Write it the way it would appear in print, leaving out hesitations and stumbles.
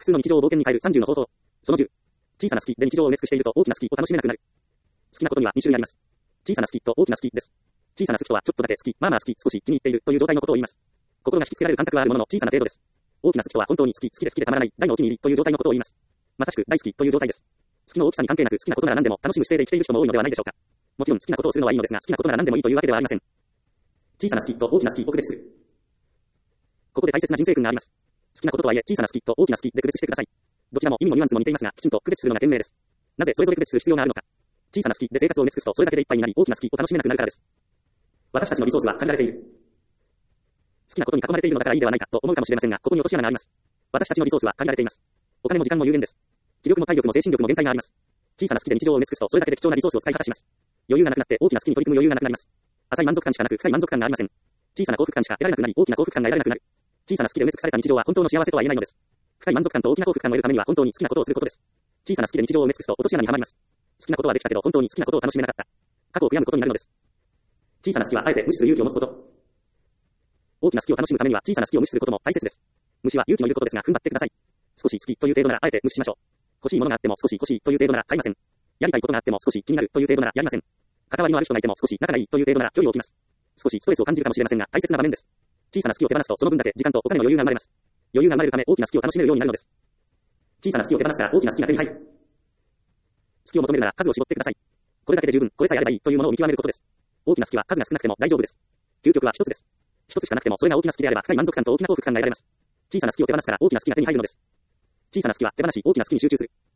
通の日常を冒険に変える30の方法。その10。小さな好きで日常を埋め尽くしていると大きな好きを楽しめなくなる。好きなことには2種類あります。小さな好きと大きな好きです。小さな好きとはちょっとだけ好き、まあまあ好き、少し気に入っているという状態のことを言います。心が引きつけられる感覚はあるものの小さな程度です。大きな好きとは本当に好き、好きで好きでたまらない、大のお気に入りという状態のことを言います。まさしく大好きという状態です。好きの大きさに関係なく好きなことなら何でも楽しむ姿勢で生きている人も多いのではないでしょうか。もちろん好きなことをするのはいいのですが、好きなことなら何でもいいというわけではありません。小さな好きと大きな好きを区別する。ここで大切な人生訓があります。好きなこととはいえ小さな好きと大きな好きで区別してください。どちらも意味もニュアンスも似ていますが、きちんと区別するのが賢明です。なぜそれぞれ区別する必要があるのか。小さな好きで生活を埋め尽くすとそれだけでいっぱいになり大きな好きを楽しめなくなるからです。私たちのリソースは限られている。好きなことに囲まれているのだからいいではないかと思うかもしれませんが、ここに落とし穴があります。私たちのリソースは限られています。お金も時間も有限です。気力も体力も精神力も限界があります。小さな好きで日常を埋め尽くすとそれだけで貴重なリソースを使い果たします。余裕がなくなって大きな好きに取り組む余裕がなくなります。浅い満足感しかなく深い満足感がありません。小さな幸福感しか得られなくなり大きな幸福感が得られなくなる。小さな好きで埋め尽くされた日常は本当の幸せとは言えないのです。深い満足感と大きな幸福感を得るためには本当に好きなことをすることです。小さな好きで日常を埋め尽くすと落とし穴にはまります。好きなことはできたけど本当に好きなことを楽しめなかった。過去を悔やむことになるのです。小さな好きはあえて無視する勇気を持つこと。大きな好きを楽しむためには小さな好きを無視することも大切です。無視は勇気のいることですが踏ん張ってください。少し好きという程度ならあえて無視しましょう。欲しいものがあっても少し欲しいという程度なら買いません。やりたいことがあっても少し気になるという程度ならやりません。関わりのある人がいても少し仲がいいという程度なら距離を置きます。少しストレスを感じるかもしれませんが大切な場面です。小さな好きを手放すとその分だけ時間とお金の余裕が生まれます。余裕が生まれるため大きな好きを楽しめるようになるのです。小さな好きを手放すから大きな好きが手に入る。好きを求めるなら数を絞ってください。これだけで十分、これさえあればいいというものを見極めることです。大きな好きは数が少なくても大丈夫です。究極は一つです。一つしかなくてもそれが大きな好きであれば深い満足感と大きな幸福感が得られます。小さな好きを手放すから大きな好きが手に入るのです。小さな好きは手放し大きな好きに集中する。